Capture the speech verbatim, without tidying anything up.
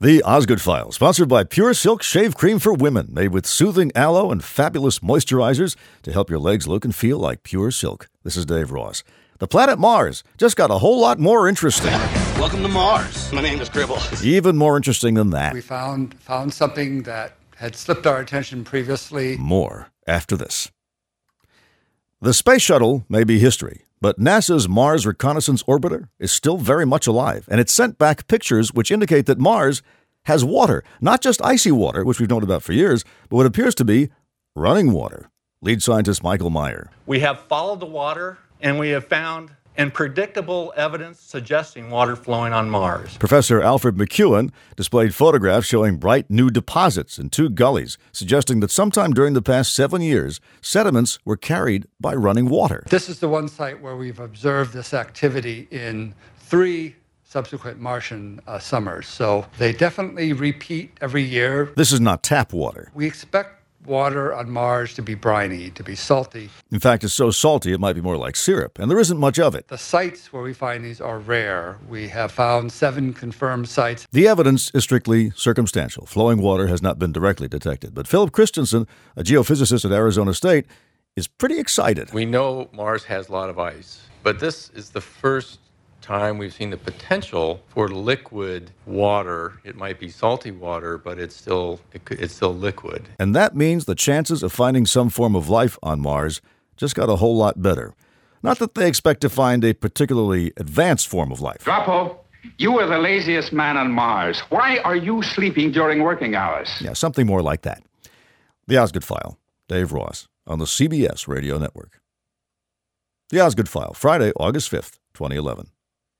The Osgood File, sponsored by Pure Silk Shave Cream for Women, made with soothing aloe and fabulous moisturizers to help your legs look and feel like pure silk. This is Dave Ross. The planet Mars just got a whole lot more interesting. Welcome to Mars. My name is Gribble. Even more interesting than that. We found found something that had slipped our attention previously. More after this. The space shuttle may be history, but NASA's Mars Reconnaissance Orbiter is still very much alive, and it sent back pictures which indicate that Mars has water, not just icy water, which we've known about for years, but what appears to be running water. Lead scientist Michael Meyer. We have followed the water, and we have found and predictable evidence suggesting water flowing on Mars. Professor Alfred McEwen displayed photographs showing bright new deposits in two gullies, suggesting that sometime during the past seven years, sediments were carried by running water. This is the one site where we've observed this activity in three subsequent Martian uh, summers. So they definitely repeat every year. This is not tap water. We expect water on Mars to be briny, to be salty. In fact, it's so salty it might be more like syrup, and there isn't much of it. The sites where we find these are rare. We have found seven confirmed sites. The evidence is strictly circumstantial. Flowing water has not been directly detected. But Philip Christensen, a geophysicist at Arizona State, is pretty excited. We know Mars has a lot of ice, but this is the first time we've seen the potential for liquid water. It might be salty water, but it's still it could, it's still liquid. And that means the chances of finding some form of life on Mars just got a whole lot better. Not that they expect to find a particularly advanced form of life. Drapo, you are the laziest man on Mars. Why are you sleeping during working hours? Yeah, something more like that. The Osgood File, Dave Ross, on the C B S Radio Network. The Osgood File, Friday, August fifth, twenty eleven.